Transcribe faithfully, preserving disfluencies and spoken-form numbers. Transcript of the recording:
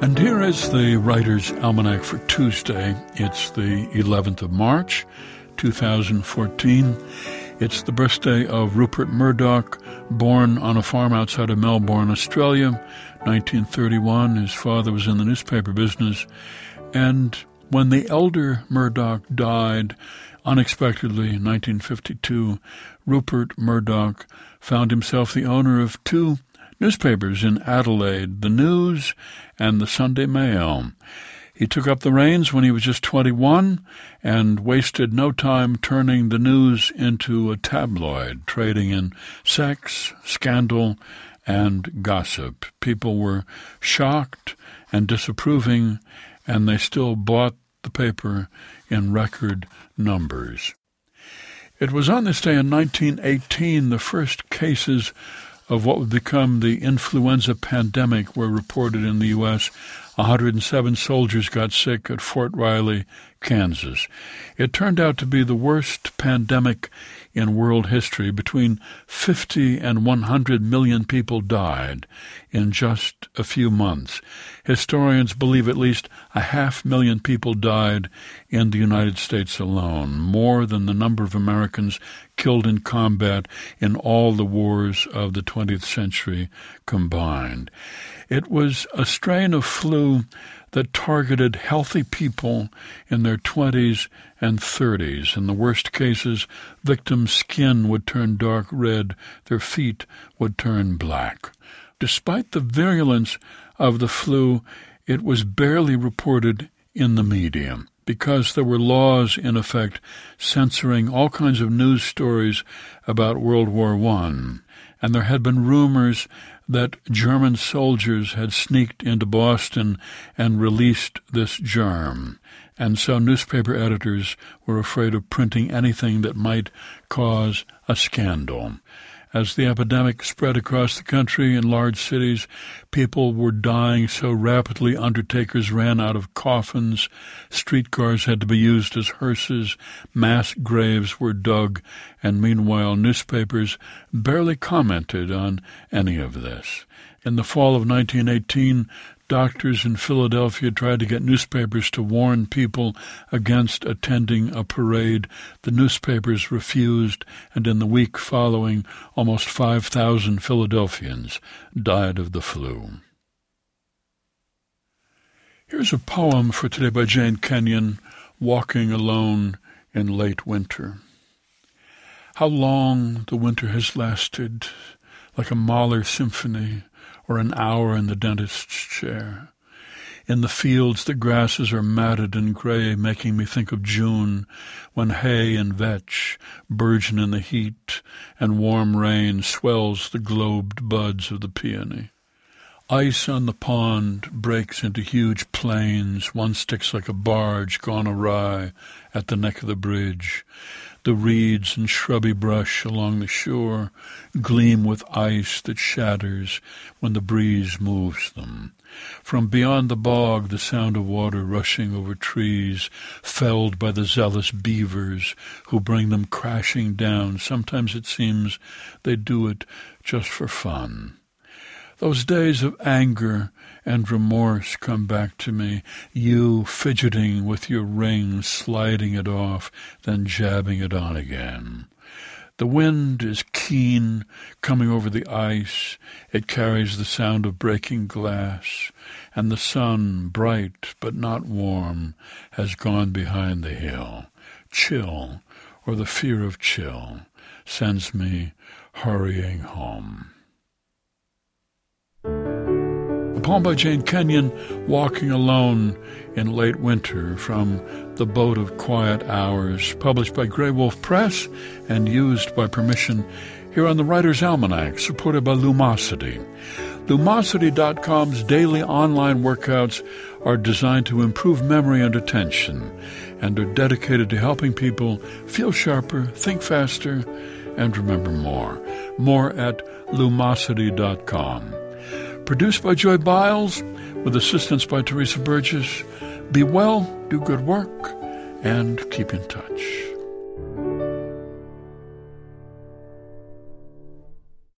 And here is the Writer's Almanac for Tuesday. It's the eleventh of March, two thousand fourteen. It's the birthday of Rupert Murdoch, born on a farm outside of Melbourne, Australia, nineteen thirty-one. His father was in the newspaper business. And when the elder Murdoch died unexpectedly in nineteen fifty-two, Rupert Murdoch found himself the owner of two newspapers in Adelaide, The News and the Sunday Mail. He took up the reins when he was just twenty-one and wasted no time turning the News into a tabloid, trading in sex, scandal, and gossip. People were shocked and disapproving, and they still bought the paper in record numbers. It was on this day in nineteen eighteen the first cases of what would become the influenza pandemic were reported in the U S one hundred seven soldiers got sick at Fort Riley, Kansas. It turned out to be the worst pandemic in world history. Between fifty and one hundred million people died in just a few months. Historians believe at least a half million people died in the United States alone, more than the number of Americans killed in combat in all the wars of the twentieth century combined. It was a strain of flu that targeted healthy people in their twenties and thirties. In the worst cases, victims' skin would turn dark red, their feet would turn black. Despite the virulence of the flu, it was barely reported in the media, because there were laws in effect censoring all kinds of news stories about World War One, and there had been rumors that German soldiers had sneaked into Boston and released this germ, and so newspaper editors were afraid of printing anything that might cause a scandal. As the epidemic spread across the country in large cities, people were dying so rapidly undertakers ran out of coffins, streetcars had to be used as hearses, mass graves were dug, and meanwhile newspapers barely commented on any of this. In the fall of nineteen eighteen, doctors in Philadelphia tried to get newspapers to warn people against attending a parade. The newspapers refused, and in the week following, almost five thousand Philadelphians died of the flu. Here's a poem for today by Jane Kenyon, Walking Alone in Late Winter. How long the winter has lasted, like a Mahler symphony, or an hour in the dentist's chair. In the fields the grasses are matted and gray, making me think of June, when hay and vetch burgeon in the heat, and warm rain swells the globed buds of the peony. Ice on the pond breaks into huge plains, one sticks like a barge gone awry at the neck of the bridge. The reeds and shrubby brush along the shore gleam with ice that shatters when the breeze moves them. From beyond the bog, the sound of water rushing over trees, felled by the zealous beavers who bring them crashing down. Sometimes it seems they do it just for fun. Those days of anger and remorse come back to me, you fidgeting with your ring, sliding it off, then jabbing it on again. The wind is keen, coming over the ice. It carries the sound of breaking glass, and the sun, bright but not warm, has gone behind the hill. Chill, or the fear of chill, sends me hurrying home. A poem by Jane Kenyon, Walking Alone in Late Winter, from The Boat of Quiet Hours, published by Grey Wolf Press and used by permission here on the Writer's Almanac, supported by Lumosity. Lumosity dot com's daily online workouts are designed to improve memory and attention, and are dedicated to helping people feel sharper, think faster, and remember more. More at Lumosity dot com. Produced by Joy Biles, with assistance by Teresa Burgess. Be well, do good work, and keep in touch.